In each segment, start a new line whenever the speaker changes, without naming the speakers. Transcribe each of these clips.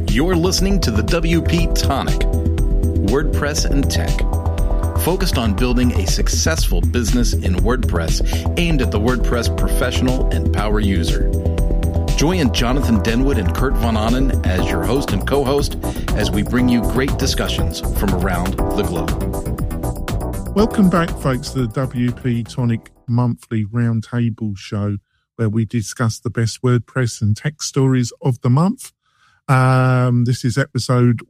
You're listening to the WP Tonic, WordPress and Tech, focused on building a successful business in WordPress aimed at the WordPress professional and power user. Join Jonathan Denwood and Kurt Von Ahnen as your host and co-host as we bring you great discussions from around the globe.
Welcome back, folks, to the WP Tonic monthly roundtable show where we discuss the best WordPress and tech stories of the month. This is episode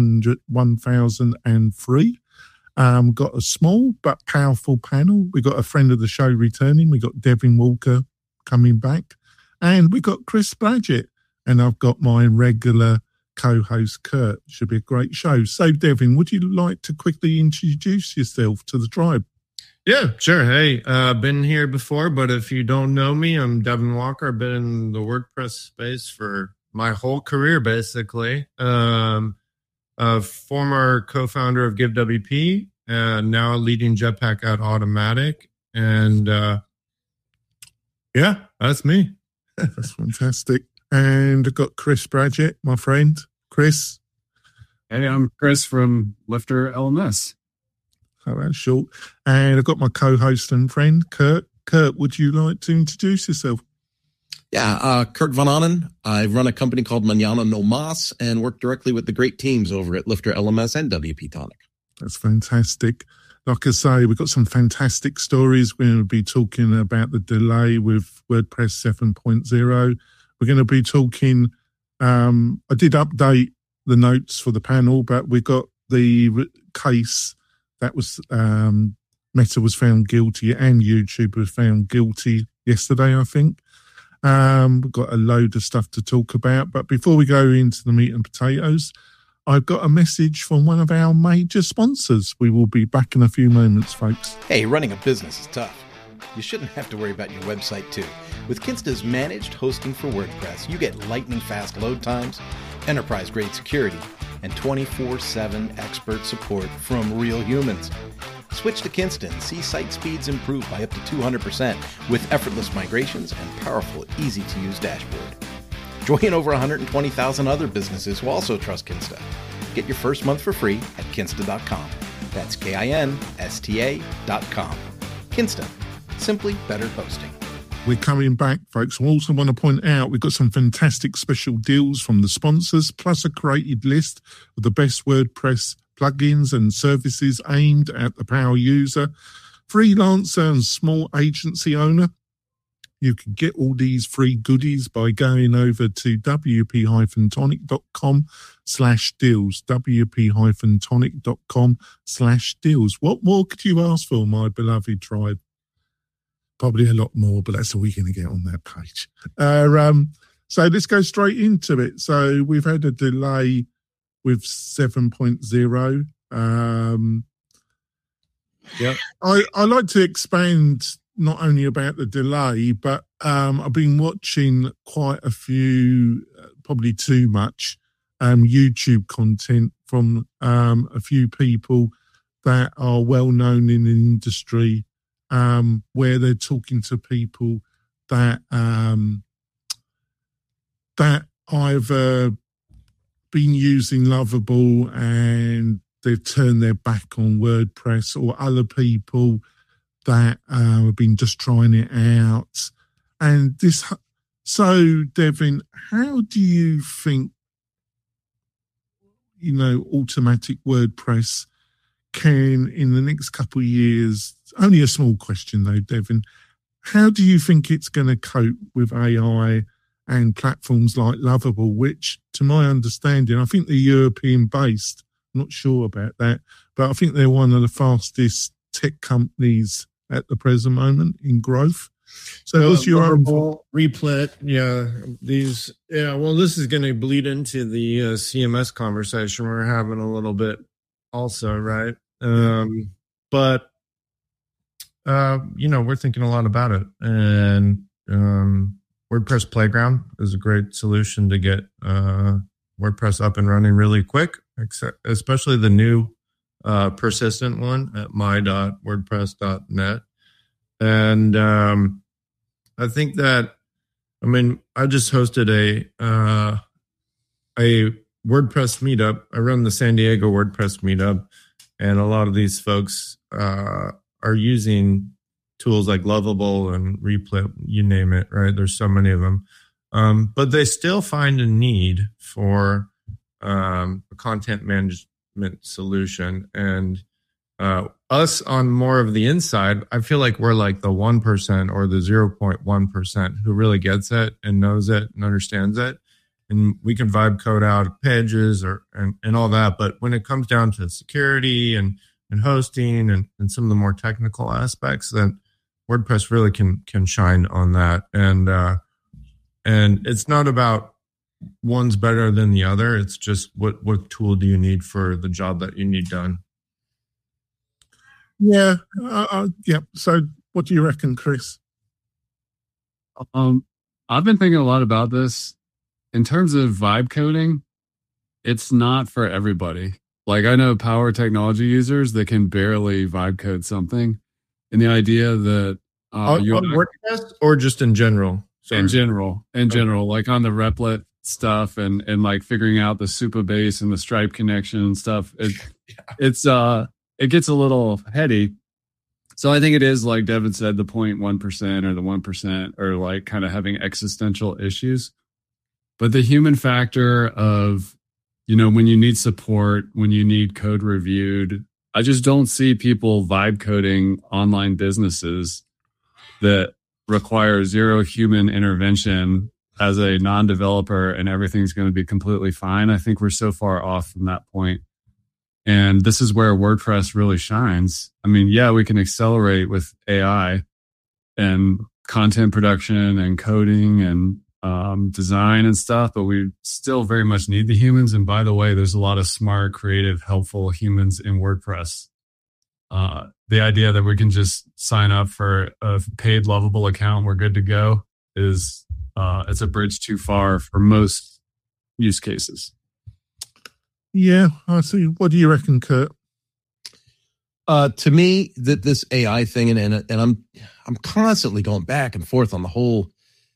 1003. Got a small but powerful panel. We got a friend of the show returning. We got Devin Walker coming back. And we got Chris Blodgett. And I've got my regular co-host, Kurt. Should be a great show. So, Devin, would you like to quickly introduce yourself to the tribe?
Yeah, sure. Hey, been here before, but if you don't know me, I'm Devin Walker. I've been in the WordPress space for my whole career, basically. A former co-founder of GiveWP, and now leading Jetpack at Automatic. And yeah, that's me.
That's fantastic. And I've got Chris Blodgett, my friend. Chris.
Hey, I'm Chris from Lifter LMS.
Oh, that's short. And I've got my co-host and friend, Kurt. Kurt, would you like to introduce yourself?
Yeah, Kurt Von Ahnen. I run a company called Mañana No Mas and work directly with the great teams over at Lifter LMS and WP Tonic.
That's fantastic. Like I say, we've got some fantastic stories. We're going to be talking about the delay with WordPress 7.0. We're going to be talking, I did update the notes for the panel, but we got the case that was, Meta was found guilty and YouTube was found guilty yesterday, I think. We've got a load of stuff to talk about. But before we go into the meat and potatoes, I've got a message from one of our major sponsors. We will be back in a few moments, folks.
Hey, running a business is tough. You shouldn't have to worry about your website, too. With Kinsta's managed hosting for WordPress, you get lightning-fast load times, enterprise-grade security, and 24/7 expert support from real humans. Switch to Kinsta and see site speeds improve by up to 200% with effortless migrations and powerful, easy-to-use dashboard. Join over 120,000 other businesses who also trust Kinsta. Get your first month for free at Kinsta.com. That's Kinsta.com. Kinsta. Simply better hosting.
We're coming back, folks. I also want to point out we've got some fantastic special deals from the sponsors, plus a created list of the best WordPress plugins and services aimed at the power user, freelancer and small agency owner. You can get all these free goodies by going over to wp-tonic.com/deals, wp-tonic.com/deals. What more could you ask for, my beloved tribe? Probably a lot more, but that's all we're going to get on that page. So let's go straight into it. So we've had a delay with 7.0.
Yep.
I like to expand not only about the delay, but I've been watching quite a few, probably too much, YouTube content from a few people that are well known in the industry, where they're talking to people that that either been using Lovable and they've turned their back on WordPress, or other people that have been just trying it out. And this, so Devin, how do you think, automatic WordPress can, in the next couple of years, only a small question though, Devin, how do you think it's going to cope with AI and platforms like Lovable, which, to my understanding, I think they're European-based, I'm not sure about that, but I think they're one of the fastest tech companies at the present moment in growth. So what's your
Replit? This is going to bleed into the CMS conversation we're having a little bit also, right? But we're thinking a lot about it, and WordPress Playground is a great solution to get WordPress up and running really quick, especially the new persistent one at my.wordpress.net. And I think that, I just hosted a WordPress meetup. I run the San Diego WordPress meetup, and a lot of these folks are using tools like Lovable and Replit, you name it, right? There's so many of them. But they still find a need for a content management solution. And us on more of the inside, I feel like we're like the 1% or the 0.1% who really gets it and knows it and understands it. And we can vibe code out pages and all that. But when it comes down to security and hosting and some of the more technical aspects, then WordPress really can shine on that. And it's not about one's better than the other. It's just what tool do you need for the job that you need done.
Yeah. Yeah. So what do you reckon, Chris?
I've been thinking a lot about this. In terms of vibe coding, it's not for everybody. Like I know power technology users that can barely vibe code something. And the idea that
on WordPress or just in general? Sorry.
In general, like on the Replit stuff and like figuring out the Supabase and the Stripe connection and stuff. It gets a little heady. So I think it is, like Devin said, the 0.1% or the 1% or like kind of having existential issues. But the human factor of, when you need support, when you need code reviewed, I just don't see people vibe coding online businesses that require zero human intervention as a non-developer and everything's going to be completely fine. I think we're so far off from that point. And this is where WordPress really shines. I mean, yeah, we can accelerate with AI and content production and coding and design and stuff, but we still very much need the humans. And by the way, there's a lot of smart, creative, helpful humans in WordPress. The idea that we can just sign up for a paid Lovable account, we're good to go, is it's a bridge too far for most use cases.
Yeah, I see. What do you reckon, Kurt?
To me, this AI thing, and I'm constantly going back and forth on the whole,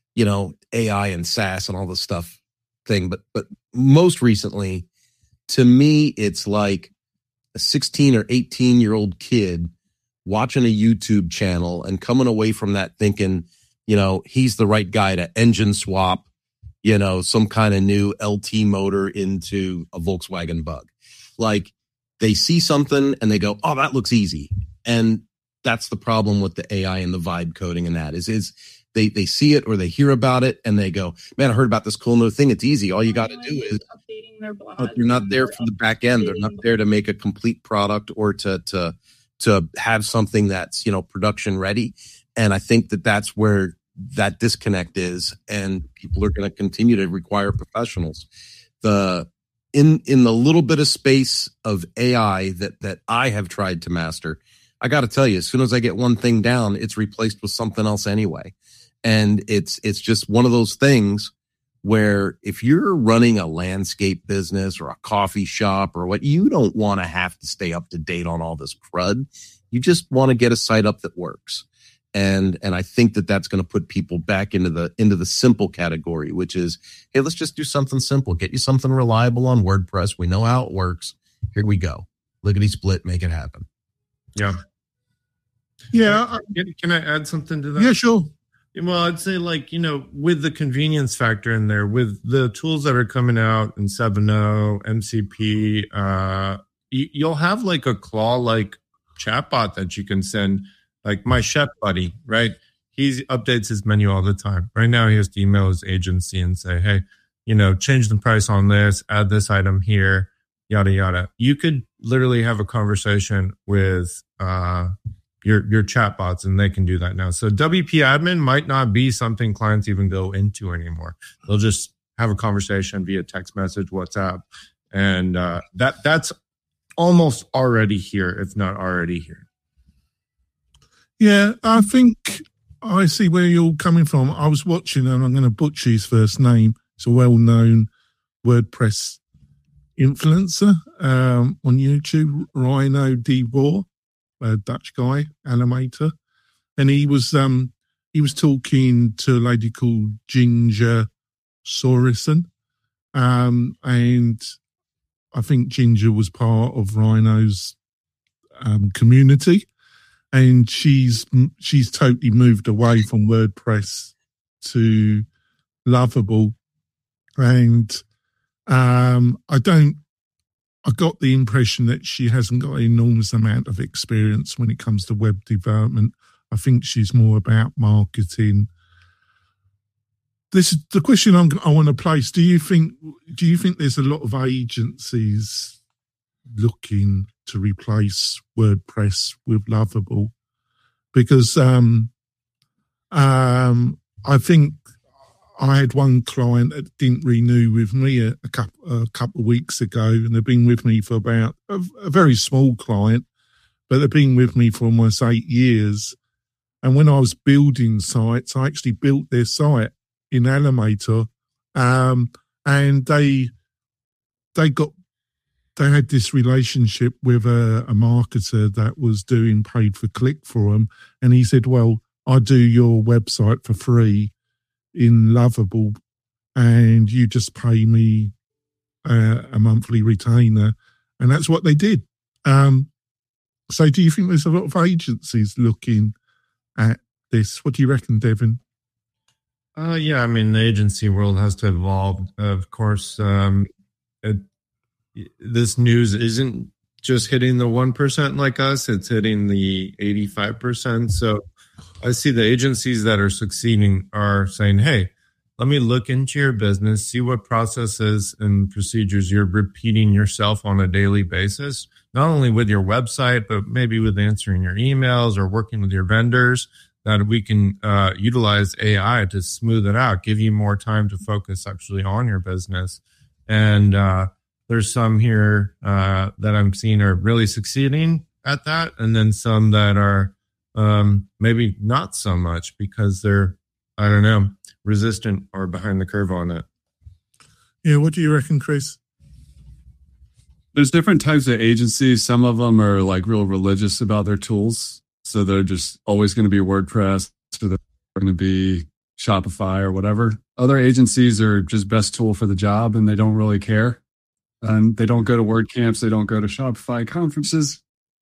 AI and SaaS and all this stuff thing. But most recently, to me, it's like a 16 or 18-year-old kid watching a YouTube channel and coming away from that thinking, he's the right guy to engine swap, some kind of new LT motor into a Volkswagen Bug. Like they see something and they go, oh, that looks easy. And that's the problem with the AI and the vibe coding and that is they see it or they hear about it and they go, man, I heard about this cool new thing. It's easy. All you got to do is
updating their blog.
You're not there for the back end. They're not there to make a complete product or to have something that's, production ready. And I think that's where that disconnect is. And people are going to continue to require professionals. In the little bit of space of AI that I have tried to master, I got to tell you, as soon as I get one thing down, it's replaced with something else anyway. And it's just one of those things where if you're running a landscape business or a coffee shop or what, you don't want to have to stay up to date on all this crud. You just want to get a site up that works. And I think that's going to put people back into the simple category, which is, hey, let's just do something simple. Get you something reliable on WordPress. We know how it works. Here we go. Lickety split, make it happen.
Yeah.
Yeah.
Can I add something to that?
Yeah, sure.
Well, I'd say with the convenience factor in there, with the tools that are coming out in 7.0, MCP, you'll have like a claw-like chatbot that you can send, like my chef buddy, right? He updates his menu all the time. Right now, he has to email his agency and say, hey, change the price on this, add this item here, yada, yada. You could literally have a conversation with your chatbots, and they can do that now. So WP admin might not be something clients even go into anymore. They'll just have a conversation via text message, WhatsApp, and that's almost already here, if not already here.
Yeah, I think I see where you're coming from. I was watching, and I'm going to butcher his first name. It's a well-known WordPress influencer on YouTube, Rhino D. Boer, a Dutch guy, animator, and he was talking to a lady called Ginger Sorensen, And I think Ginger was part of Rhino's community, and she's totally moved away from WordPress to Lovable. And I got the impression that she hasn't got an enormous amount of experience when it comes to web development. I think she's more about marketing. This is the question I want to place. Do you think there's a lot of agencies looking to replace WordPress with Lovable? Because I think I had one client that didn't renew with me a couple of weeks ago, and they've been with me for about a very small client, but they've been with me for almost 8 years. And when I was building sites, I actually built their site in Elementor, and they had this relationship with a marketer that was doing paid for click for them, and he said, "Well, I do your website for free in Lovable, and you just pay me a monthly retainer," and that's what they did. So, do you think there's a lot of agencies looking at this? What do you reckon, Devin?
Yeah, I mean, the agency world has to evolve. Of course, this news isn't just hitting the 1% like us, it's hitting the 85%. So I see the agencies that are succeeding are saying, hey, let me look into your business, see what processes and procedures you're repeating yourself on a daily basis, not only with your website, but maybe with answering your emails or working with your vendors, that we can utilize AI to smooth it out, give you more time to focus actually on your business. And there's some here that I'm seeing are really succeeding at that, and then some that are maybe not so much because they're, I don't know, resistant or behind the curve on it.
Yeah, what do you reckon, Chris?
There's different types of agencies. Some of them are like real religious about their tools. So they're just always going to be WordPress, or they're going to be Shopify or whatever. Other agencies are just best tool for the job, and they don't really care. And they don't go to WordCamps. They don't go to Shopify conferences.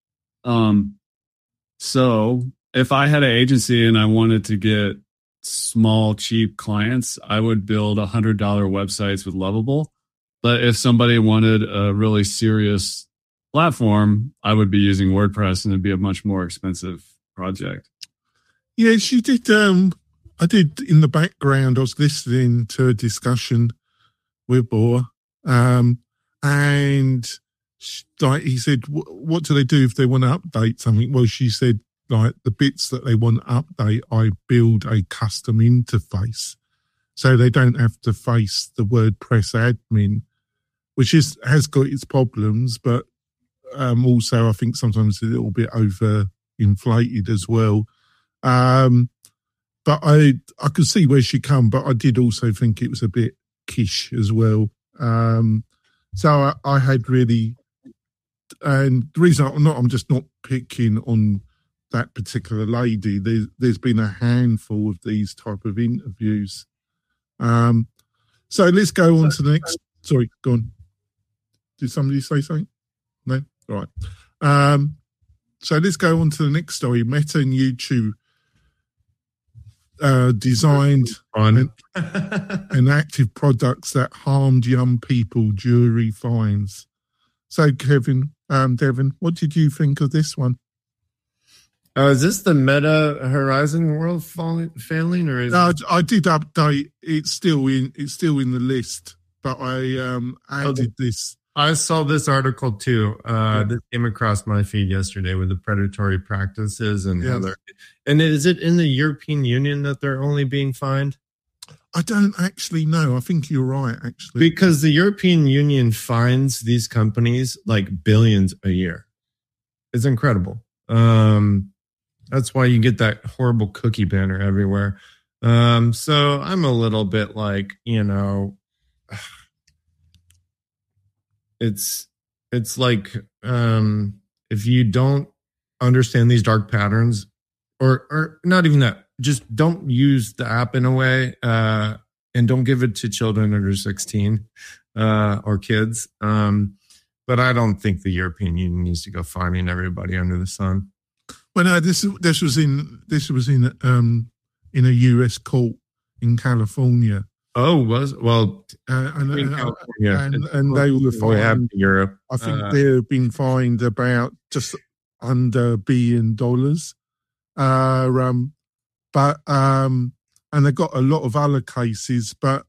So if I had an agency and I wanted to get small, cheap clients, I would build $100 websites with Lovable. But if somebody wanted a really serious platform, I would be using WordPress, and it'd be a much more expensive project.
Yeah, she did. I did in the background. I was listening to a discussion with Boa, and like he said, what do they do if they want to update something? Well, she said, like, the bits that they want to update, I build a custom interface, so they don't have to face the WordPress admin, which has got its problems, but also I think sometimes a little bit over inflated as well. But I could see where she come, but I did also think it was a bit quiche as well. So I had really, and the reason I'm just not picking on that particular lady. There's been a handful of these type of interviews. So let's go on to the next. Sorry, go on. Did somebody say something? No? All right. So let's go on to the next story. Meta and YouTube designed and active products that harmed young people, jury finds. So, Devin, what did you think of this one?
Is this the Meta Horizon world failing, or is
I did update. It's still in the list, but I added this.
I saw this article too. This came across my feed yesterday with the predatory practices and how they're. And is it in the European Union that they're only being fined?
I don't actually know. I think you're right, actually,
because the European Union fines these companies like billions a year. It's incredible. That's why you get that horrible cookie banner everywhere. So I'm a little bit like, it's like if you don't understand these dark patterns, or not even that, just don't use the app in a way and don't give it to children under 16 or kids. But I don't think the European Union needs to go fining everybody under the sun.
Well, no, this was in a US court in California.
Oh, and
they were fined.
Europe.
I think they've been fined about just under $1 billion. And they've got a lot of other cases, but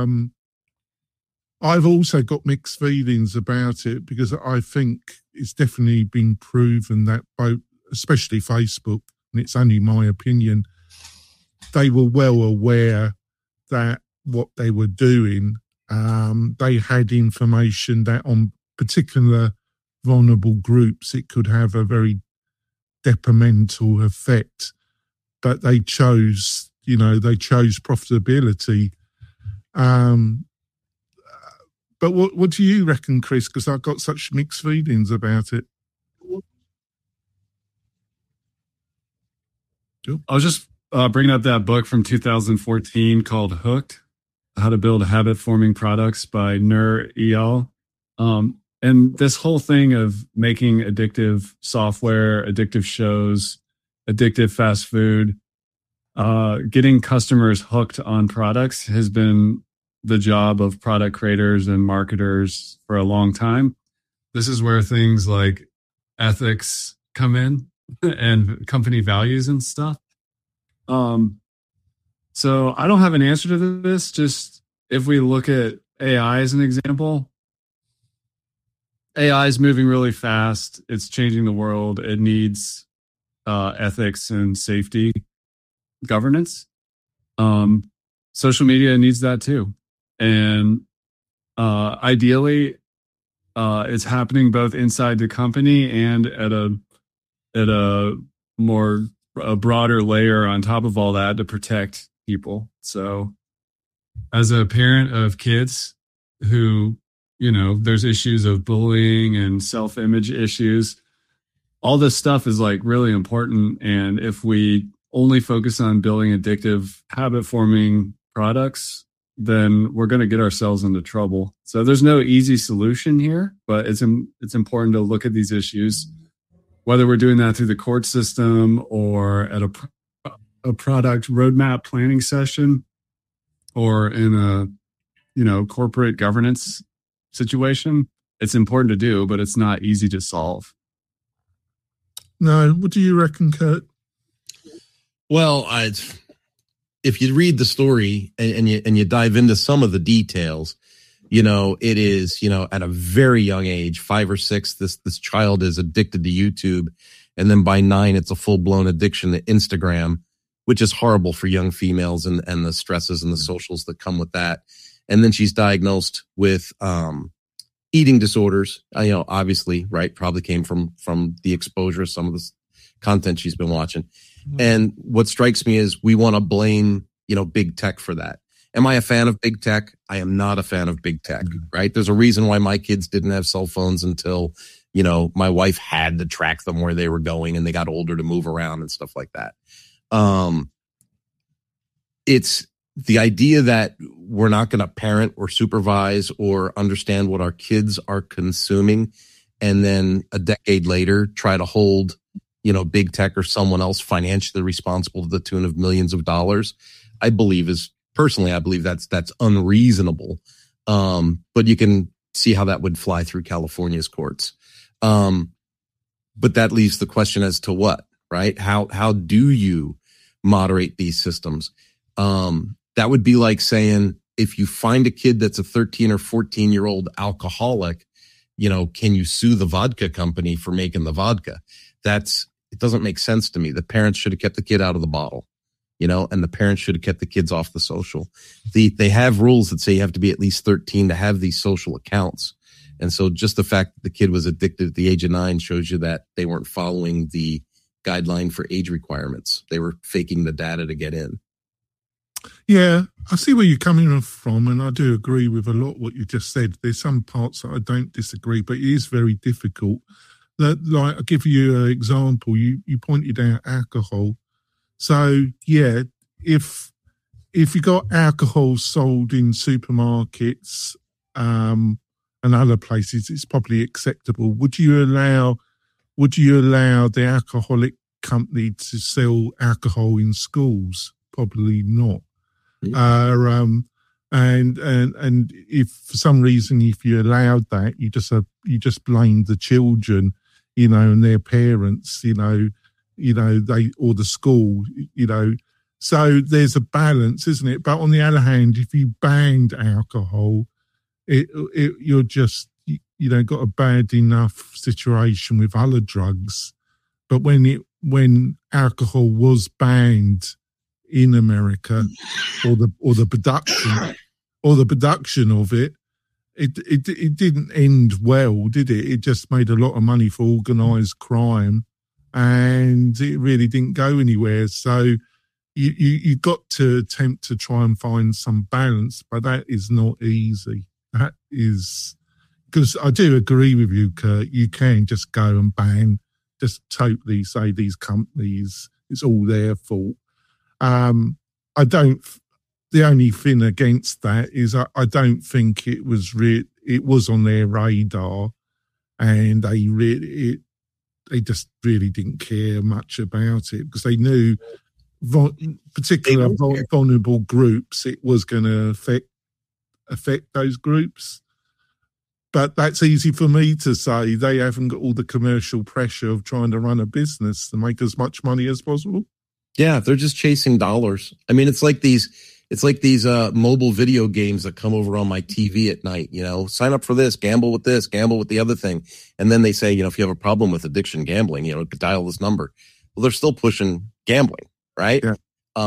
I've also got mixed feelings about it because I think it's definitely been proven that both, especially Facebook, and it's only my opinion, they were well aware that what they were doing, they had information that on particular vulnerable groups, it could have a very detrimental effect, but they chose profitability. But what do you reckon, Chris? Because I've got such mixed feelings about it.
I was just bringing up that book from 2014 called Hooked, How to Build Habit-Forming Products by Nur Eyal. And this whole thing of making addictive software, addictive shows, addictive fast food, getting customers hooked on products has been the job of product creators and marketers for a long time. This is where things like ethics come in and company values and stuff. So I don't have an answer to this. Just if we look at AI as an example, AI is moving really fast. It's changing the world. It needs ethics and safety governance. Social media needs that too. And ideally, it's happening both inside the company and at a broader layer on top of all that to protect people. So as a parent of kids who, there's issues of bullying and self-image issues, all this stuff is like really important. And if we only focus on building addictive habit-forming products, then we're going to get ourselves into trouble. So there's no easy solution here, but it's important to look at these issues, whether we're doing that through the court system or at a product roadmap planning session or in a, corporate governance situation. It's important to do, but it's not easy to solve.
No, what do you reckon, Kurt?
Well, if you read the story and you dive into some of the details, it is, at a very young age, 5 or 6, this child is addicted to YouTube. And then by 9, it's a full blown addiction to Instagram, which is horrible for young females and the stresses and the socials that come with that. And then she's diagnosed with, eating disorders, obviously, right. Probably came from the exposure of some of the content she's been watching. And what strikes me is we want to blame, big tech for that. Am I a fan of big tech? I am not a fan of big tech, right? There's a reason why my kids didn't have cell phones until, my wife had to track them where they were going and they got older to move around and stuff like that. It's the idea that we're not going to parent or supervise or understand what our kids are consuming. And then a decade later, try to hold, big tech or someone else financially responsible to the tune of millions of dollars, I believe that's unreasonable. But you can see how that would fly through California's courts. But that leaves the question as to what, right? How do you moderate these systems? That would be like saying, if you find a kid that's a 13 or 14-year-old alcoholic, can you sue the vodka company for making the vodka? It doesn't make sense to me. The parents should have kept the kid out of the bottle, and the parents should have kept the kids off the social. They have rules that say you have to be at least 13 to have these social accounts. And so just the fact that the kid was addicted at the age of 9 shows you that they weren't following the guideline for age requirements. They were faking the data to get in.
Yeah, I see where you're coming from, and I do agree with a lot what you just said. There's some parts that I don't disagree, but it is very difficult. Like, I'll give you an example. You pointed out alcohol. So, yeah, if if you got alcohol sold in supermarkets and other places, it's probably acceptable. Would you allow the alcoholic company to sell alcohol in schools? Probably not. And if for some reason, if you allowed that, you just blamed the children, and their parents, they or the school, So there's a balance, isn't it? But on the other hand, if you banned alcohol, you're just got a bad enough situation with other drugs. But when alcohol was banned in America, or the production of it, it didn't end well, did it? It just made a lot of money for organised crime, and it really didn't go anywhere. So you got to attempt to try and find some balance, but that is not easy. That is, because I do agree with you, Kurt. You can just go and ban, just totally say these companies, it's all their fault. The only thing against that is I don't think it was on their radar, and they just really didn't care much about it, because they knew particular vulnerable groups, it was going to affect those groups. But that's easy for me to say. They haven't got all the commercial pressure of trying to run a business to make as much money as possible.
Yeah, they're just chasing dollars. I mean, it's like these mobile video games that come over on my TV at night. Sign up for this, gamble with the other thing, and then they say, if you have a problem with addiction gambling, dial this number. Well, they're still pushing gambling, right?
Yeah.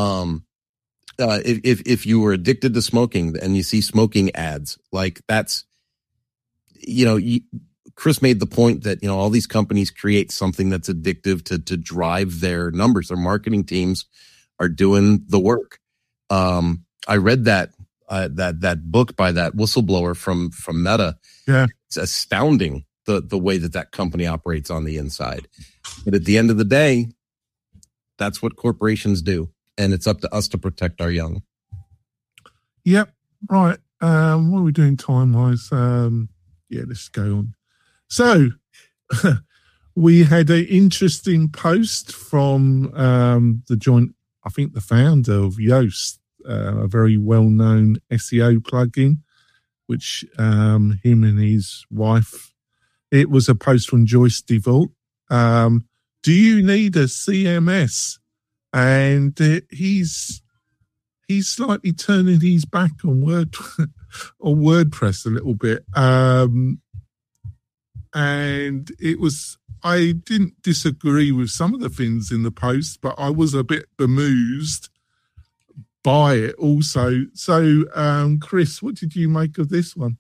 If you were addicted to smoking and you see smoking ads, like that's, Chris made the point that, all these companies create something that's addictive to drive their numbers. Their marketing teams are doing the work. I read that book by that whistleblower from Meta.
Yeah.
It's astounding the way that company operates on the inside. But at the end of the day, that's what corporations do. And it's up to us to protect our young.
Yep. Right. What are we doing time-wise? Let's go on. So we had an interesting post from the joint, I think the founder of Yoast, a very well-known SEO plugin, which him and his wife, it was a post from Joyce DeVault. Do you need a CMS? And he's slightly turning his back on WordPress a little bit. And I didn't disagree with some of the things in the post, but I was a bit bemused by it also. So, Chris, what did you make of this one?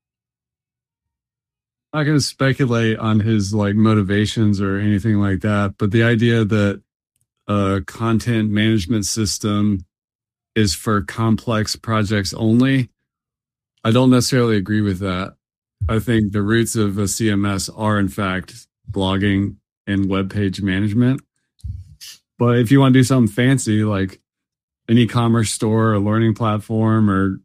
I'm not going to speculate on his motivations or anything like that, but the idea that a content management system is for complex projects only, I don't necessarily agree with that. I think the roots of a CMS are, in fact, blogging and web page management. But if you want to do something fancy, like an e-commerce store, a learning platform, or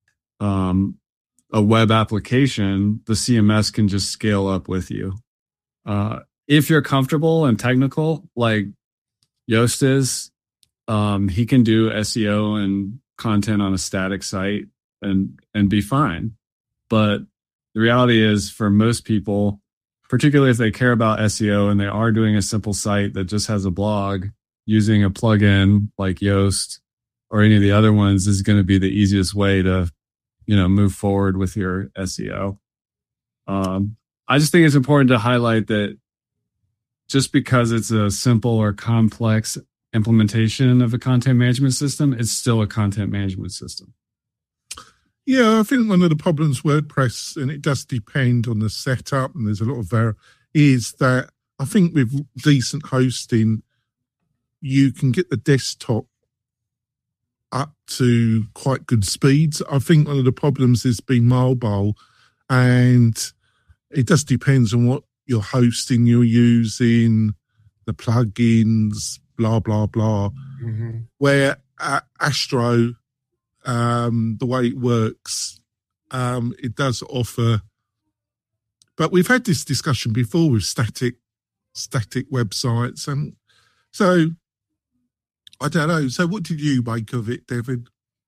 a web application, the CMS can just scale up with you. If you're comfortable and technical, like Yoast is, he can do SEO and content on a static site and be fine. But the reality is, for most people, particularly if they care about SEO and they are doing a simple site that just has a blog, using a plugin like Yoast or any of the other ones is going to be the easiest way to, move forward with your SEO. I just think it's important to highlight that just because it's a simple or complex implementation of a content management system, it's still a content management system.
Yeah, I think one of the problems WordPress, and it does depend on the setup, and there's a lot of is that I think with decent hosting, you can get the desktop up to quite good speeds. I think one of the problems has been mobile, and it just depends on what you're hosting, you're using, the plugins, blah, blah, blah. Mm-hmm. Where Astro the way it works, it does offer. But we've had this discussion before with static websites, and so I don't know. So, what did you make of it, Devin?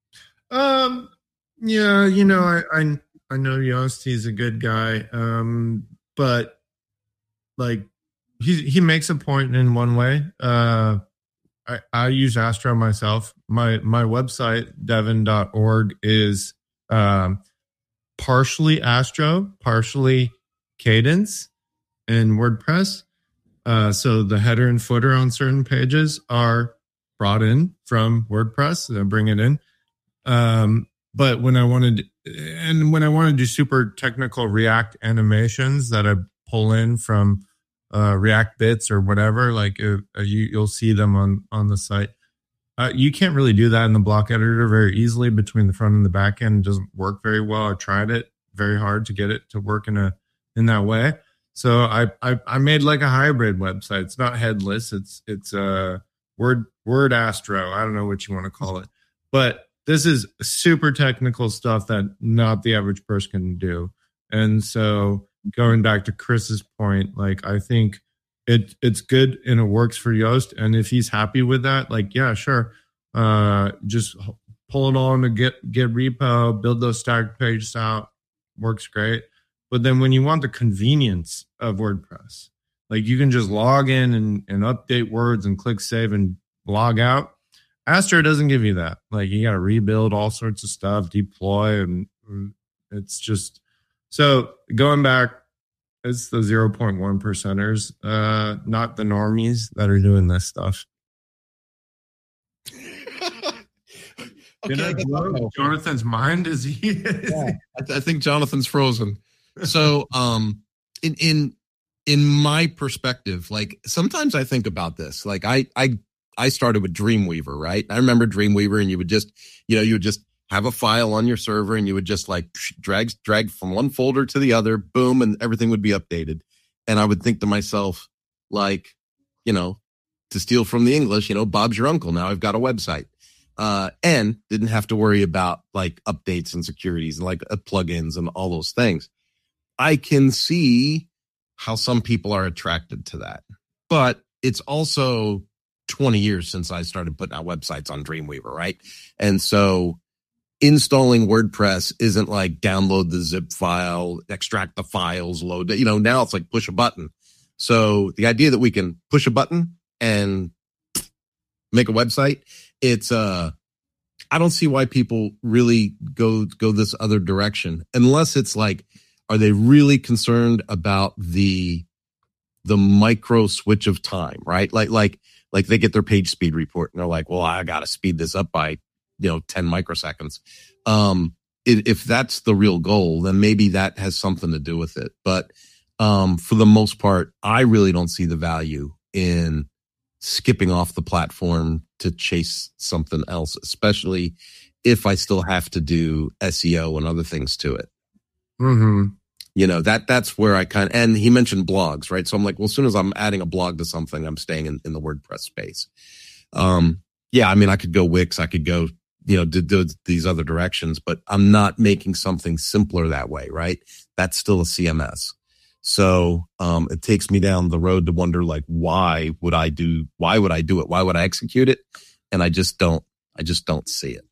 Yeah, I know Yoast, he's a good guy, but like he makes a point in one way. I use Astro myself. My website, devin.org, is partially Astro, partially Cadence and WordPress. So the header and footer on certain pages are brought in from WordPress. They bring it in. But when I wanted to do super technical React animations that I pull in from React Bits or whatever, like you'll see them on the site. You can't really do that in the block editor very easily between the front and the back end. It doesn't work very well. I tried it very hard to get it to work in that way. So I made like a hybrid website. It's not headless. It's Word Astro. I don't know what you want to call it, but this is super technical stuff that not the average person can do. And so going back to Chris's point, like I think it's good and it works for Yoast. And if he's happy with that, like, yeah, sure. Just pull it all into Git repo, build those static pages out. Works great. But then when you want the convenience of WordPress, like you can just log in and update words and click save and log out. Astro doesn't give you that. Like you got to rebuild all sorts of stuff, deploy, and it's just so going back. It's the 0.1 percenters, not the normies that are doing this stuff.
Okay,
Jonathan's mind is he?
Yeah, I think Jonathan's frozen. So, in my perspective, like sometimes I think about this. Like I started with Dreamweaver, right? I remember Dreamweaver, and you would just have a file on your server, and you would just like drag from one folder to the other, boom, and everything would be updated. And I would think to myself, like, to steal from the English, Bob's your uncle. Now I've got a website. And didn't have to worry about like updates and securities and like plugins and all those things. I can see how some people are attracted to that, but it's also 20 years since I started putting out websites on Dreamweaver, right? And so installing WordPress isn't like download the zip file, extract the files, load it. Now it's like push a button. So the idea that we can push a button and make a website, it's I don't see why people really go this other direction unless it's like, are they really concerned about the micro switch of time, right? Like they get their page speed report and they're like, well, I got to speed this up by 10 microseconds. If that's the real goal, then maybe that has something to do with it. But for the most part, I really don't see the value in skipping off the platform to chase something else, especially if I still have to do SEO and other things to it.
Mm-hmm.
That's where I and he mentioned blogs, right? So I'm like, well, as soon as I'm adding a blog to something, I'm staying in the WordPress space. Yeah, I mean, I could go Wix, I could go, do these other directions, but I'm not making something simpler that way, right? That's still a CMS. So it takes me down the road to wonder, like, why would I do it? Why would I execute it? And I just don't see it.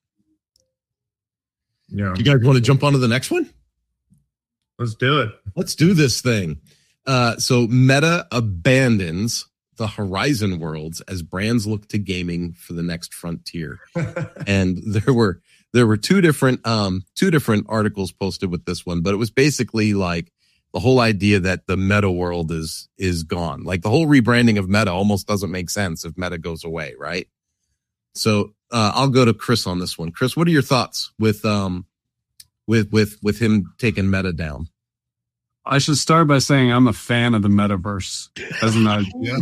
Yeah.
You guys want to jump on to the next one?
Let's do it.
Let's do this thing. So Meta abandons the Horizon worlds as brands look to gaming for the next frontier. And there were two different articles posted with this one, but it was basically like the whole idea that the Meta world is gone. Like the whole rebranding of Meta almost doesn't make sense if Meta goes away, right? So I'll go to Chris on this one. Chris, what are your thoughts with him taking Meta down?
I should start by saying I'm a fan of the metaverse as an idea.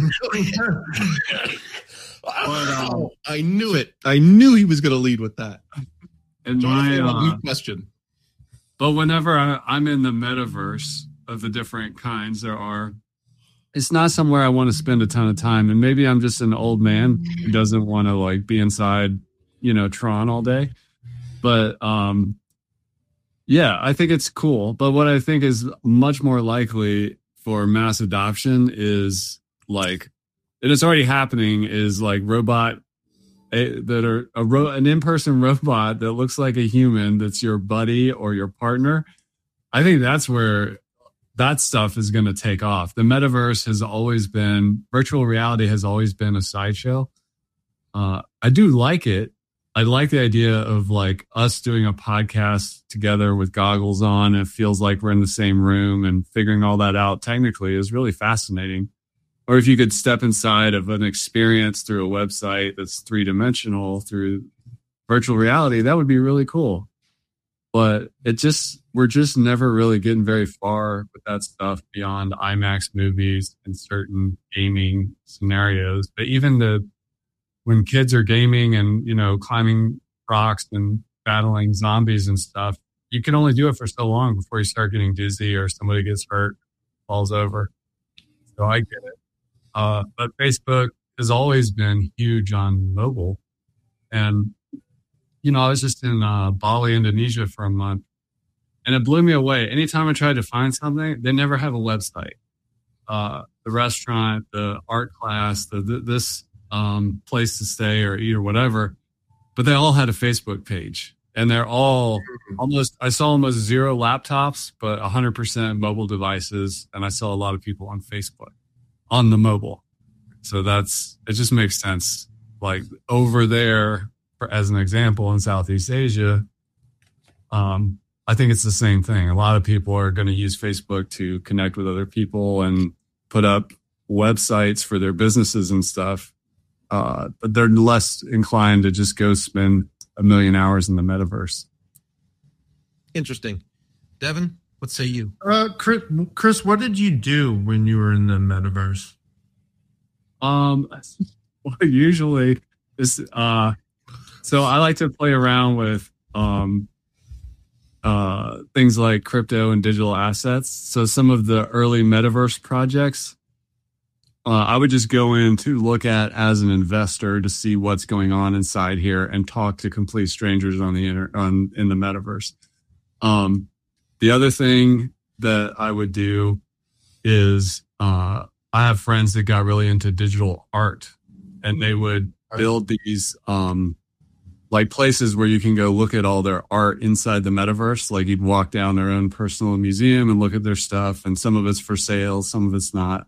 I knew it. I knew he was going to lead with that.
And
my question.
But whenever I'm in the metaverse of the different kinds there are, it's not somewhere I want to spend a ton of time. And maybe I'm just an old man who doesn't want to like be inside, Tron all day. But yeah, I think it's cool. But what I think is much more likely for mass adoption is like, and it's already happening, is like an in-person robot that looks like a human that's your buddy or your partner. I think that's where that stuff is going to take off. The metaverse has always been, virtual reality has always been a sideshow. I do like it. I like the idea of like us doing a podcast together with goggles on. It feels like we're in the same room, and figuring all that out technically is really fascinating. Or if you could step inside of an experience through a website that's 3-dimensional through virtual reality, that would be really cool. But we're just never really getting very far with that stuff beyond IMAX movies and certain gaming scenarios. But even when kids are gaming and, you know, climbing rocks and battling zombies and stuff, you can only do it for so long before you start getting dizzy or somebody gets hurt, falls over. So I get it. But Facebook has always been huge on mobile. And, you know, I was just in Bali, Indonesia for a month, and it blew me away. Anytime I tried to find something, they never have a website. The restaurant, the art class, this place to stay or eat or whatever, but they all had a Facebook page. And they're all I saw almost 0 laptops, but 100% mobile devices. And I saw a lot of people on Facebook on the mobile. So it just makes sense. Like over there, as an example, in Southeast Asia, I think it's the same thing. A lot of people are going to use Facebook to connect with other people and put up websites for their businesses and stuff. But they're less inclined to just go spend 1 million hours in the metaverse.
Interesting. Devin, what say you?
Chris, what did you do when you were in the metaverse?
Well, usually is so I like to play around with things like crypto and digital assets. So some of the early metaverse projects, I would just go in to look at as an investor to see what's going on inside here and talk to complete strangers on the in the metaverse. The other thing that I would do is I have friends that got really into digital art, and they would build these like places where you can go look at all their art inside the metaverse. Like you'd walk down their own personal museum and look at their stuff, and some of it's for sale, some of it's not.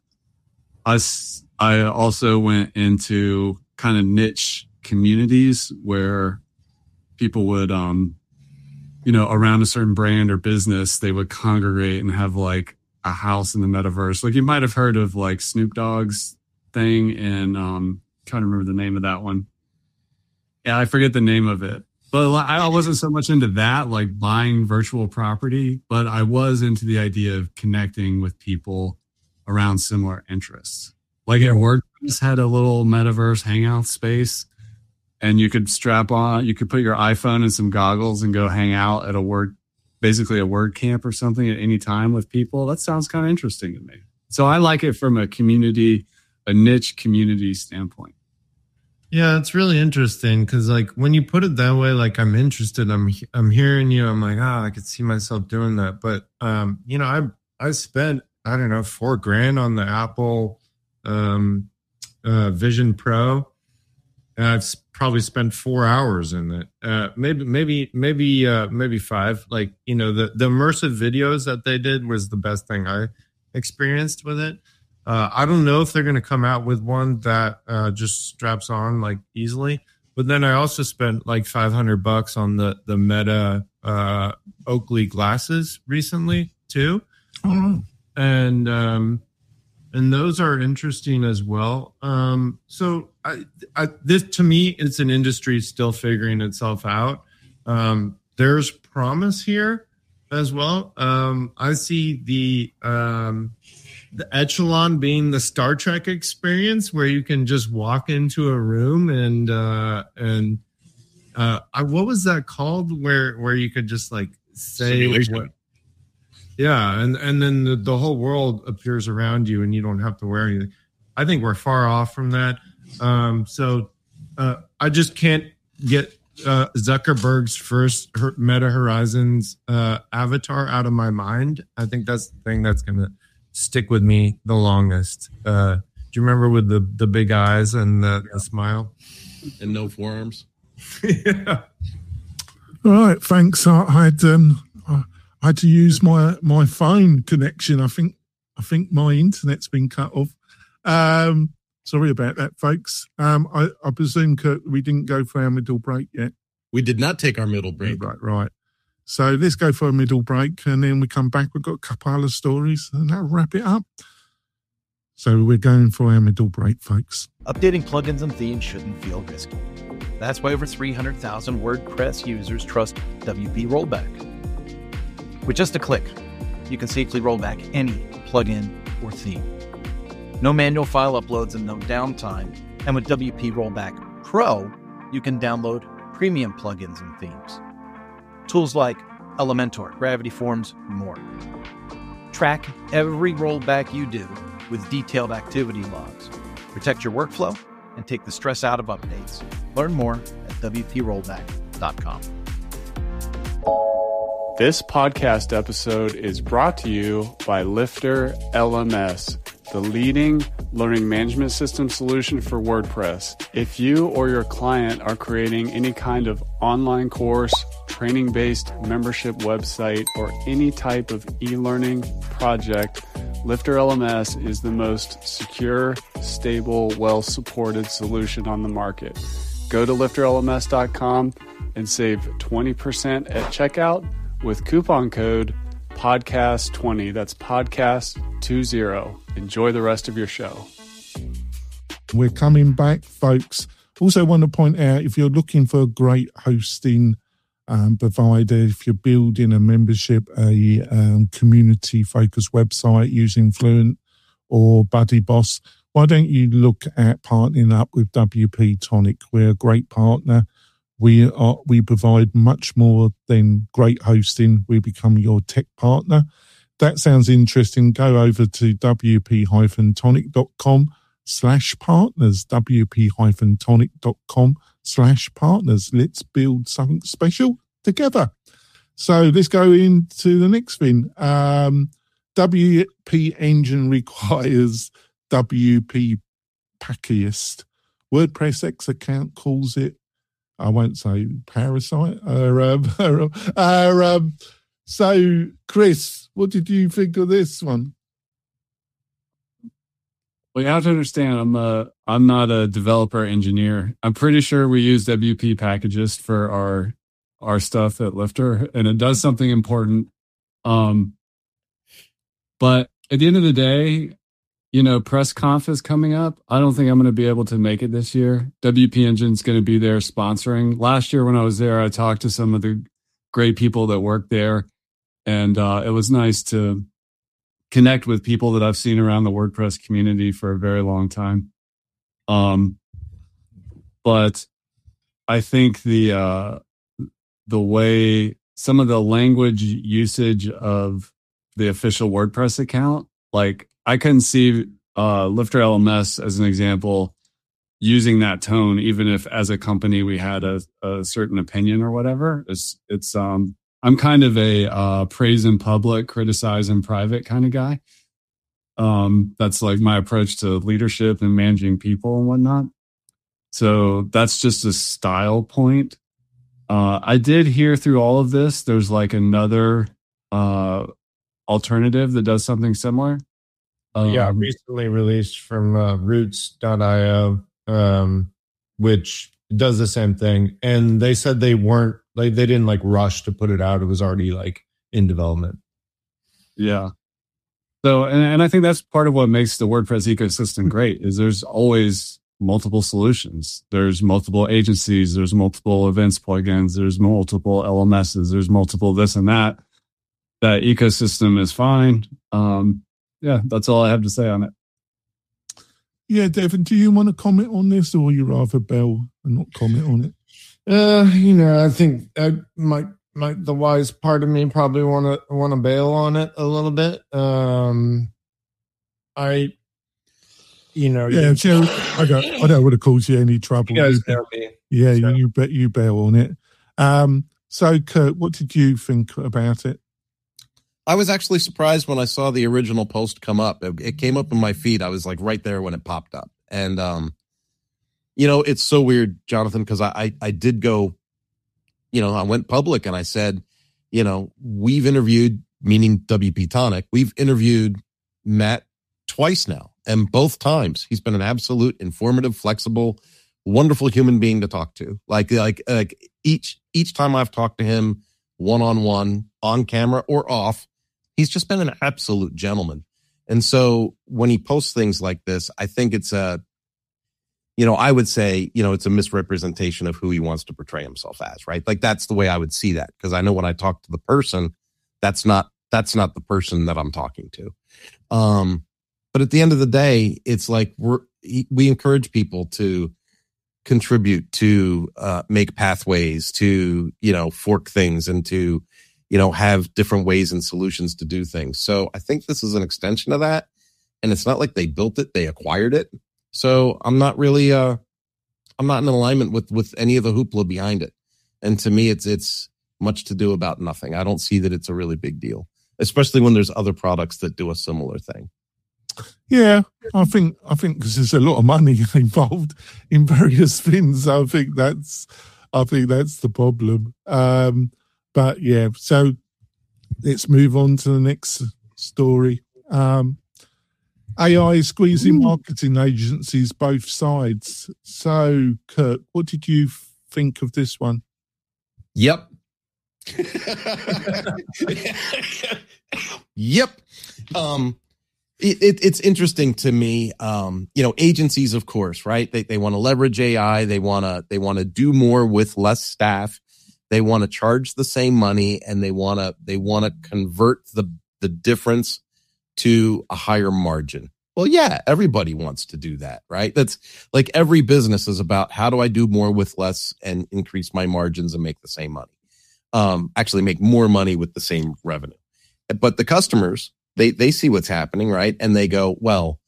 I also went into kind of niche communities where people would, you know, around a certain brand or business, they would congregate and have like a house in the metaverse. Like you might have heard of like Snoop Dogg's thing, and trying to remember the name of that one. Yeah, I forget the name of it. But I wasn't so much into that, like buying virtual property, but I was into the idea of connecting with people around similar interests. Like at WordPress had a little metaverse hangout space, and you could you could put your iPhone and some goggles and go hang out at basically a WordCamp or something at any time with people. That sounds kind of interesting to me. So I like it from a niche community standpoint.
Yeah, it's really interesting because, like, when you put it that way, like, I'm interested. I'm hearing you. I'm like, I could see myself doing that. But, you know, I spent, I don't know, $4,000 on the Apple Vision Pro, and I've probably spent 4 hours in it. Maybe 5. Like, you know, the immersive videos that they did was the best thing I experienced with it. I don't know if they're going to come out with one that just straps on like easily. But then I also spent like $500 on the Meta Oakley glasses recently too, and those are interesting as well. So this to me, it's an industry still figuring itself out. There's promise here as well. I see the Echelon being the Star Trek experience where you can just walk into a room and what was that called where you could just like say what, yeah, and then the whole world appears around you and you don't have to wear anything. I think we're far off from that. So I just can't get Zuckerberg's first Meta Horizons avatar out of my mind. I think that's the thing that's going to stick with me the longest. Do you remember with the big eyes and the smile?
And no forearms?
Yeah.
All right, thanks. I had to use my phone connection. I think my internet's been cut off. Sorry about that, folks. I presume, Kurt, we didn't go for our middle break yet.
We did not take our middle break.
Right. So let's go for a middle break, and then we come back. We've got a couple of stories, and that'll wrap it up. So we're going for our middle break, folks.
Updating plugins and themes shouldn't feel risky. That's why over 300,000 WordPress users trust WP Rollback. With just a click, you can safely roll back any plugin or theme. No manual file uploads and no downtime. And with WP Rollback Pro, you can download premium plugins and themes. Tools like Elementor, Gravity Forms, more. Track every rollback you do with detailed activity logs. Protect your workflow and take the stress out of updates. Learn more at WPRollback.com.
This podcast episode is brought to you by Lifter LMS, the leading learning management system solution for WordPress. If you or your client are creating any kind of online course, training-based membership website, or any type of e-learning project, Lifter LMS is the most secure, stable, well-supported solution on the market. Go to lifterlms.com and save 20% at checkout with coupon code podcast20. That's podcast20. Enjoy the rest of your show.
We're coming back, folks. Also want to point out, if you're looking for a great hosting provider, if you're building a membership, a community-focused website using Fluent or BuddyBoss, why don't you look at partnering up with WP Tonic? We're a great partner. We provide much more than great hosting. We become your tech partner. That sounds interesting. Go over to wp-tonic.com/partners, wp-tonic.com/partners. Let's build something special together. So let's go into the next thing. WP Engine requires WP Packiest. WordPress X account calls it, I won't say parasite. So, Chris, what did you think of this one?
Well, you have to understand, I'm not a developer engineer. I'm pretty sure we use WP Packagist for our stuff at Lifter, and it does something important. But at the end of the day, PressConf is coming up. I don't think I'm going to be able to make it this year. WP Engine's going to be there sponsoring. Last year when I was there, I talked to some of the great people that work there, and it was nice to connect with people that I've seen around the WordPress community for a very long time. But I think the way some of the language usage of the official WordPress account, like I couldn't see Lifter LMS as an example using that tone, even if as a company we had a certain opinion or whatever. I'm kind of a praise in public, criticize in private kind of guy. That's like my approach to leadership and managing people and whatnot. So that's just a style point. I did hear through all of this, there's like another alternative that does something similar.
Recently released from Roots.io, which does the same thing. And they said they didn't like rush to put it out. It was already like in development.
Yeah. So, and I think that's part of what makes the WordPress ecosystem great is there's always multiple solutions. There's multiple agencies. There's multiple events plugins. There's multiple LMSs. There's multiple this and that. That ecosystem is fine. Yeah, that's all I have to say on it.
Yeah, Devin, do you want to comment on this, or you rather bail and not comment on it?
I think the wise part of me probably want to bail on it a little bit. So I don't want to cause you any trouble. You guys know me.
Yeah, you bet you bail on it. So, Kurt, what did you think about it?
I was actually surprised when I saw the original post come up. It came up in my feed. I was like right there when it popped up. And, it's so weird, Jonathan, because I did go, I went public and I said, we've interviewed, meaning WP Tonic, we've interviewed Matt twice now. And both times he's been an absolute informative, flexible, wonderful human being to talk to. Like each time I've talked to him one-on-one, on camera or off, he's just been an absolute gentleman. And so when he posts things like this, I think it's I would say, it's a misrepresentation of who he wants to portray himself as, right? Like that's the way I would see that. Because I know when I talk to the person, that's not the person that I'm talking to. But at the end of the day, it's like we encourage people to contribute, to make pathways, to fork things, and to have different ways and solutions to do things. So I think this is an extension of that, and it's not like they built it; they acquired it. So I'm not really I'm not in alignment with any of the hoopla behind it. And to me, it's much to do about nothing. I don't see that it's a really big deal, especially when there's other products that do a similar thing.
Yeah, I think because there's a lot of money involved in various things. I think that's the problem. But yeah, so let's move on to the next story. AI is squeezing marketing agencies both sides. So, Kurt, what did you think of this one?
Yep. Yep. It's interesting to me. Agencies, of course, right? They want to leverage AI. They want to do more with less staff. They want to charge the same money, and they want to convert the difference to a higher margin. Well, yeah, everybody wants to do that, right? That's like every business is about how do I do more with less and increase my margins and make the same money. Actually make more money with the same revenue. But the customers, they see what's happening, right? And they go, well,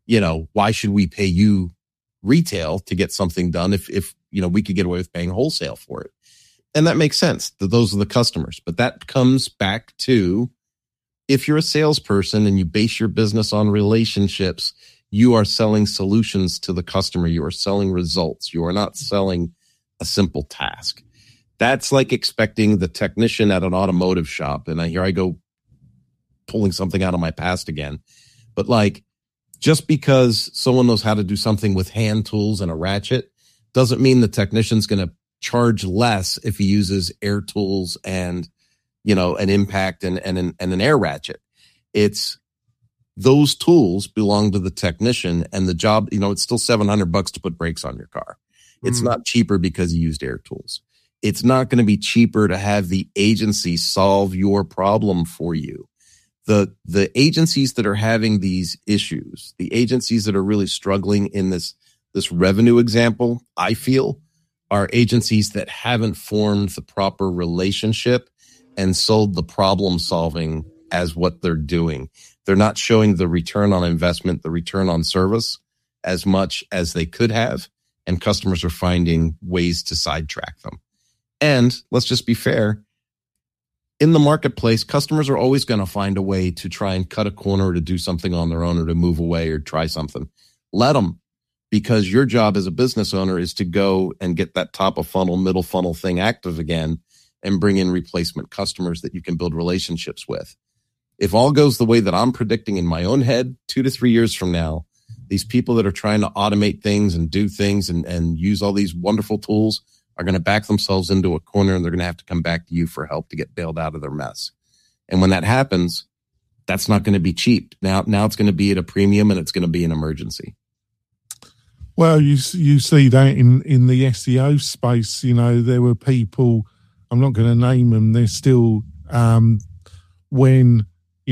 why should we pay you retail to get something done if we could get away with paying wholesale for it? And that makes sense. Those are the customers. But that comes back to, if you're a salesperson and you base your business on relationships, you are selling solutions to the customer. You are selling results. You are not selling a simple task. That's like expecting the technician at an automotive shop. And here I go pulling something out of my past again. But like, just because someone knows how to do something with hand tools and a ratchet doesn't mean the technician's going to charge less if he uses air tools and an impact and an air ratchet. It's those tools belong to the technician, and the job, it's still $700 to put brakes on your car. It's not cheaper because you used air tools. It's not going to be cheaper to have the agency solve your problem for you. The agencies that are having these issues, the agencies that are really struggling in this revenue example, I feel, are agencies that haven't formed the proper relationship and sold the problem solving as what they're doing. They're not showing the return on investment, the return on service as much as they could have. And customers are finding ways to sidetrack them. And let's just be fair. In the marketplace, customers are always going to find a way to try and cut a corner or to do something on their own or to move away or try something. Let them, because your job as a business owner is to go and get that top of funnel, middle funnel thing active again and bring in replacement customers that you can build relationships with. If all goes the way that I'm predicting in my own head, 2 to 3 years from now, these people that are trying to automate things and do things and use all these wonderful tools are going to back themselves into a corner, and they're going to have to come back to you for help to get bailed out of their mess. And when that happens, that's not going to be cheap. Now it's going to be at a premium, and it's going to be an emergency.
Well, you see that in the SEO space. There were people, I'm not going to name them, they're still, when,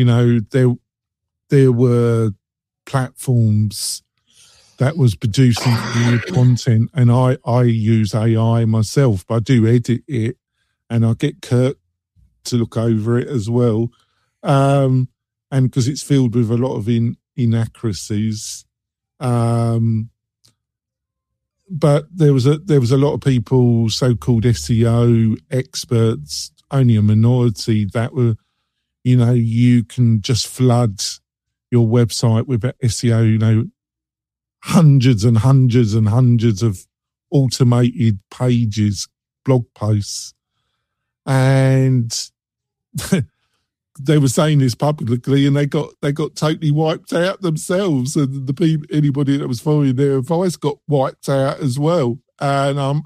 there were platforms that was producing new content, and I use AI myself, but I do edit it, and I get Kurt to look over it as well, and because it's filled with a lot of inaccuracies. but there was a lot of people, so-called SEO experts, only a minority, that were, you can just flood your website with SEO, hundreds and hundreds and hundreds of automated pages, blog posts. And they were saying this publicly, and they got totally wiped out themselves, and the people, anybody that was following their advice, got wiped out as well. And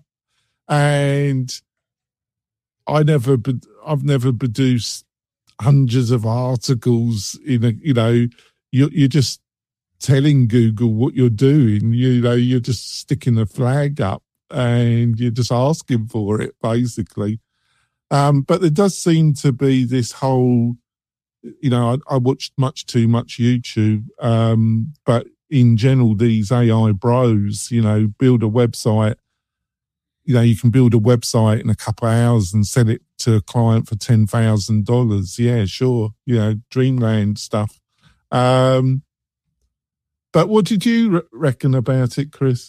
I've never produced hundreds of articles you're just telling Google what you're doing. You're just sticking a flag up and you're just asking for it, basically. But there does seem to be this whole, I watched much too much YouTube, but in general, these AI bros, build a website. You can build a website in a couple of hours and sell it to a client for $10,000. Yeah, sure. Dreamland stuff. But what did you reckon about it, Chris?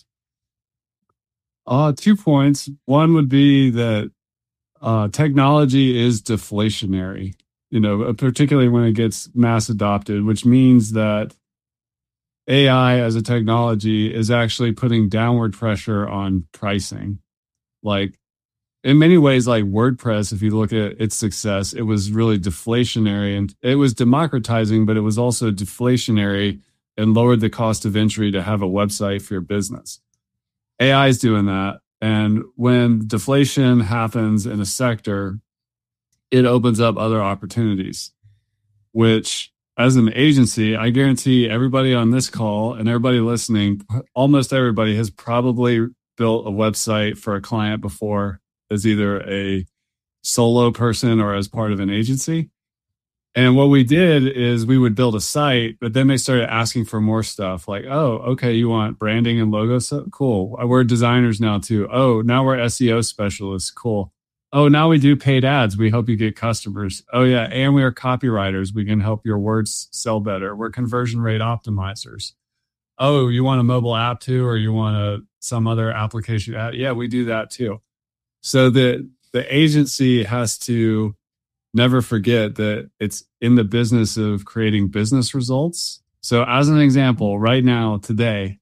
2 points. One would be that technology is deflationary, particularly when it gets mass adopted, which means that AI as a technology is actually putting downward pressure on pricing. Like, in many ways, like WordPress, if you look at its success, it was really deflationary, and it was democratizing, but it was also deflationary and lowered the cost of entry to have a website for your business. AI is doing that. And when deflation happens in a sector, it opens up other opportunities, which as an agency, I guarantee everybody on this call and everybody listening, almost everybody has probably built a website for a client before as either a solo person or as part of an agency. And what we did is we would build a site, but then they started asking for more stuff like, oh, okay, you want branding and logos? So, cool. We're designers now too. Oh, now we're SEO specialists. Cool. Oh, now we do paid ads. We help you get customers. Oh yeah. And we are copywriters. We can help your words sell better. We're conversion rate optimizers. Oh, you want a mobile app too, or you want some other application app? Yeah, we do that too. So the agency has to never forget that it's in the business of creating business results. So as an example, right now, today,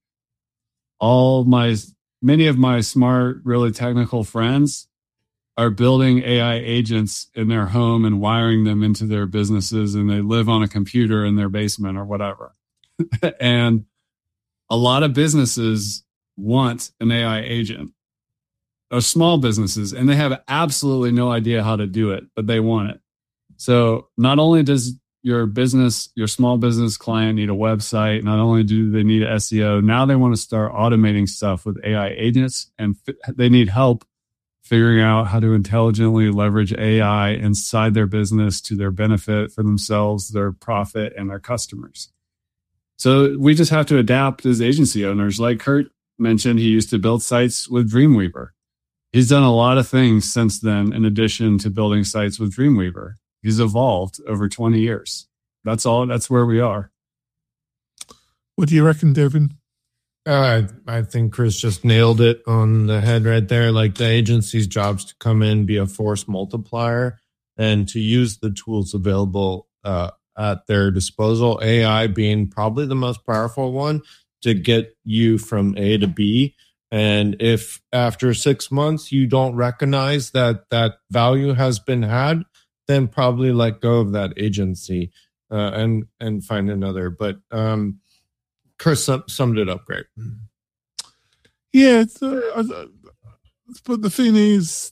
many of my smart, really technical friends are building AI agents in their home and wiring them into their businesses, and they live on a computer in their basement or whatever. And a lot of businesses want an AI agent, or small businesses, and they have absolutely no idea how to do it, but they want it. So not only does your small business client need a website, not only do they need SEO, now they want to start automating stuff with AI agents, and they need help figuring out how to intelligently leverage AI inside their business to their benefit for themselves, their profit, and their customers. So we just have to adapt as agency owners. Like Kurt mentioned, he used to build sites with Dreamweaver. He's done a lot of things since then, in addition to building sites with Dreamweaver. He's evolved over 20 years. That's all. That's where we are.
What do you reckon, Devin?
I think Chris just nailed it on the head right there. Like, the agency's job's to come in, be a force multiplier, and to use the tools available at their disposal, AI being probably the most powerful one to get you from A to B. And if after 6 months you don't recognize that value has been had, then probably let go of that agency and find another. But Chris summed it up great.
Yeah, but the thing is,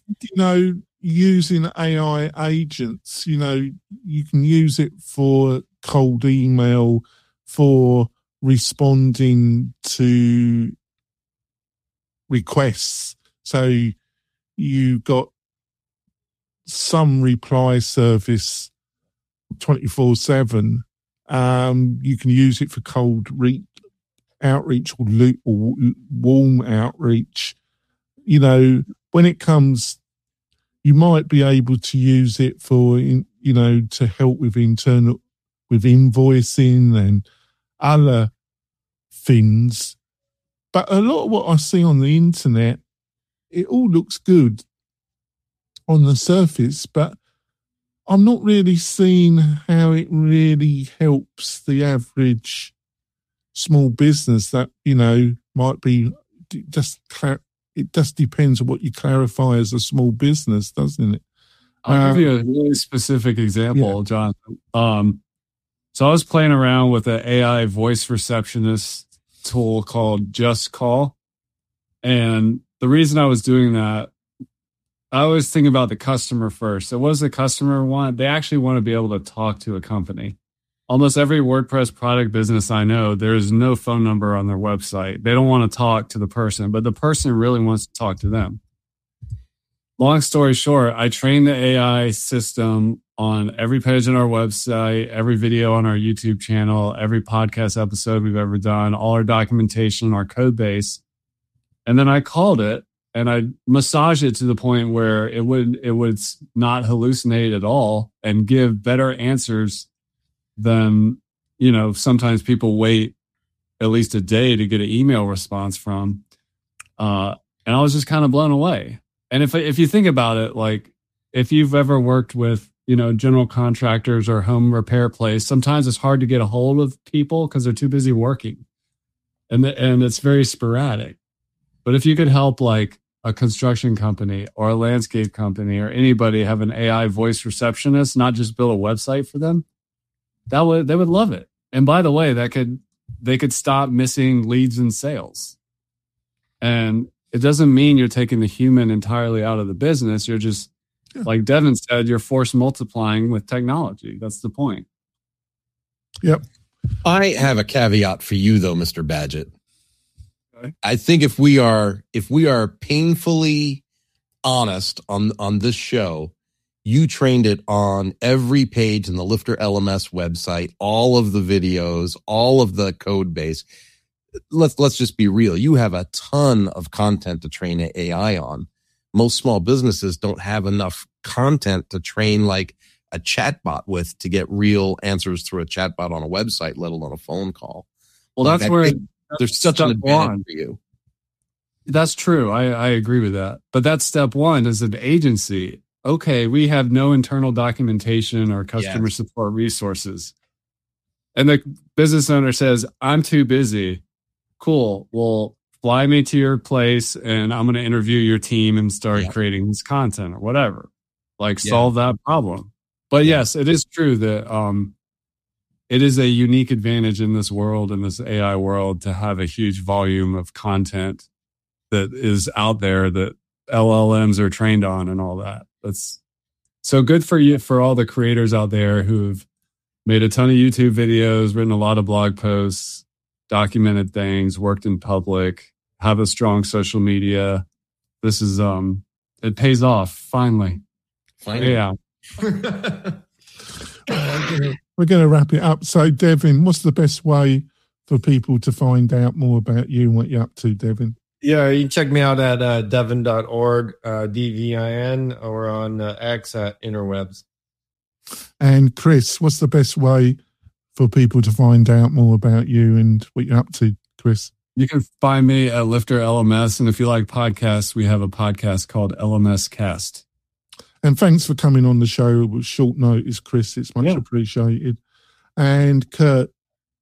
using AI agents, you can use it for cold email, for responding to requests. So you got some reply service 24/7. You can use it for cold outreach or warm outreach. When it comes, you might be able to use it for, to help with invoicing and other things. But a lot of what I see on the internet, it all looks good on the surface, but I'm not really seeing how it really helps the average small business that, might be it just depends on what you clarify as a small business, doesn't it?
I'll give you a really specific example, John. So I was playing around with an AI voice receptionist tool called Just Call. And the reason I was doing that, I always think about the customer first. So what does the customer want? They actually want to be able to talk to a company. Almost every WordPress product business I know, there's no phone number on their website. They don't want to talk to the person, but the person really wants to talk to them. Long story short, I trained the AI system on every page on our website, every video on our YouTube channel, every podcast episode we've ever done, all our documentation, our code base. And then I called it and I massaged it to the point where it would not hallucinate at all and give better answers than, sometimes people wait at least a day to get an email response from. And I was just kind of blown away. And if you think about it, like if you've ever worked with, general contractors or home repair place, sometimes it's hard to get a hold of people because they're too busy working. And it's very sporadic. But if you could help like a construction company or a landscape company or anybody have an AI voice receptionist, not just build a website for them, they would love it. And by the way, they could stop missing leads and sales. And it doesn't mean you're taking the human entirely out of the business. You're just, like Devin said, you're force multiplying with technology. That's the point.
Yep.
I have a caveat for you, though, Mr. Badgett.
Okay.
I think if we are painfully honest on this show, you trained it on every page in the Lifter LMS website, all of the videos, all of the code base. Let's just be real. You have a ton of content to train an AI on. Most small businesses don't have enough content to train like a chatbot with to get real answers through a chatbot on a website, let alone a phone call.
Well, that's where
there's such an advantage for you.
That's true. I agree with that. But that's step one as an agency. Okay, we have no internal documentation or customer support resources. And the business owner says, I'm too busy. Cool. Well, fly me to your place and I'm going to interview your team and start creating this content or whatever. Like solve that problem. But yes, it is true that it is a unique advantage in this world, in this AI world, to have a huge volume of content that is out there that LLMs are trained on and all that. That's so good for you, for all the creators out there who've made a ton of YouTube videos, written a lot of blog posts, documented things, worked in public, have a strong social media. This is, it pays off finally. Yeah.
We're going to wrap it up. So, Devin, what's the best way for people to find out more about you and what you're up to, Devin?
Yeah, you can check me out at devin.org, DVIN, or on X at interwebs.
And Chris, what's the best way for people to find out more about you and what you're up to, Chris?
You can find me at Lifter LMS. And if you like podcasts, we have a podcast called LMS Cast.
And thanks for coming on the show with short notice, Chris. It's much appreciated. And Kurt,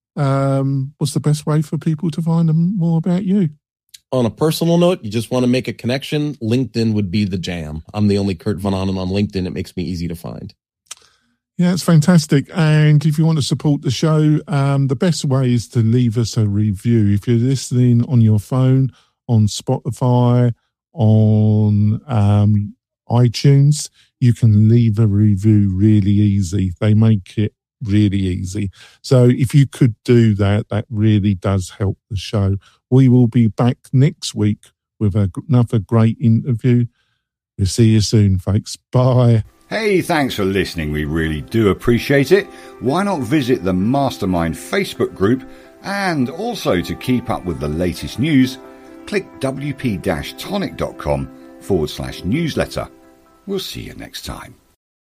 what's the best way for people to find more about you?
On a personal note, you just want to make a connection, LinkedIn would be the jam. I'm the only Kurt Von Ahnen on LinkedIn. It makes me easy to find.
Yeah, it's fantastic. And if you want to support the show, the best way is to leave us a review. If you're listening on your phone, on Spotify, on iTunes, you can leave a review really easy. They make it really easy. So if you could do that, that really does help the show. We will be back next week with another great interview. We'll see you soon, folks. Bye.
Hey, thanks for listening. We really do appreciate it. Why not visit the Mastermind Facebook group? And also to keep up with the latest news, click wp-tonic.com/newsletter. We'll see you next time.